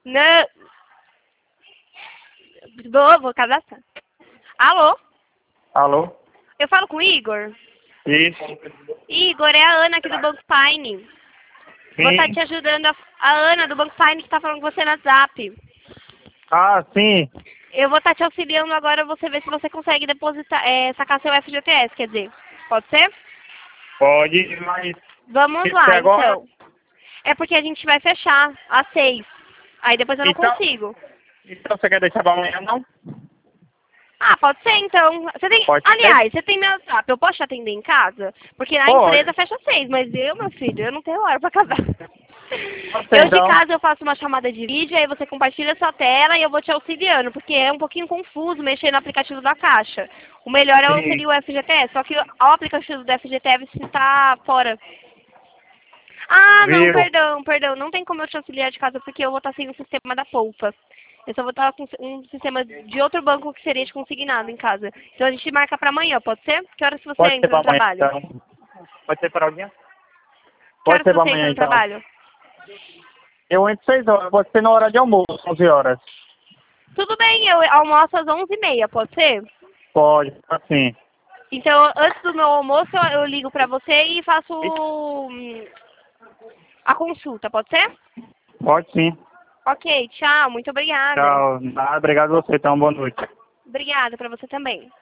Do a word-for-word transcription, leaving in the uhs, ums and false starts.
Não. Vou, vou cadastrar. Alô? Alô? Eu falo com o Igor? Isso. Igor, é a Ana aqui do Banco Pine. Vou estar te Sim. ajudando. A, a Ana do Banco Pine que está falando com você no WhatsApp. Ah, sim. Eu vou estar te auxiliando agora, você ver se você consegue depositar, é, sacar seu F G T S, quer dizer. Pode ser? Pode, mas... Vamos Isso é lá, agora? então. É porque a gente vai fechar às seis. Aí depois eu não Então, consigo. então você quer deixar pra amanhã, não? Ah, pode ser então. Você tem, Pode ser? aliás, você tem meu WhatsApp, eu posso te atender em casa? Porque a Pode. empresa fecha às seis, mas eu, meu filho, eu não tenho hora pra casar. Pode ser, Eu de então. casa eu faço uma chamada de vídeo, aí você compartilha a sua tela e eu vou te auxiliando, porque é um pouquinho confuso mexer no aplicativo da Caixa. O melhor é o- Sim. seria o F G T S, só que o aplicativo do F G T S está fora. Ah, não, Viu? perdão, perdão. Não tem como eu te auxiliar de casa porque eu vou estar sem o sistema da Poupa. Eu só vou estar com um sistema de outro banco que seria de consignado em casa. Então a gente marca pra amanhã, pode ser? Que horas que você Pode ser entra pra no amanhã, trabalho? então. Pode ser para amanhã? Que Pode horas que ser pra você entra amanhã, no então. trabalho? Eu entro seis horas, pode ser na hora de almoço, onze horas. Tudo bem, eu almoço às onze e meia, pode ser? Pode, assim. Então, antes do meu almoço, eu, eu ligo pra você e faço hum, a consulta, pode ser? Pode sim. Ok, tchau, muito obrigada. Tchau. Ah, obrigado a você, então. Boa noite. Obrigada pra você também.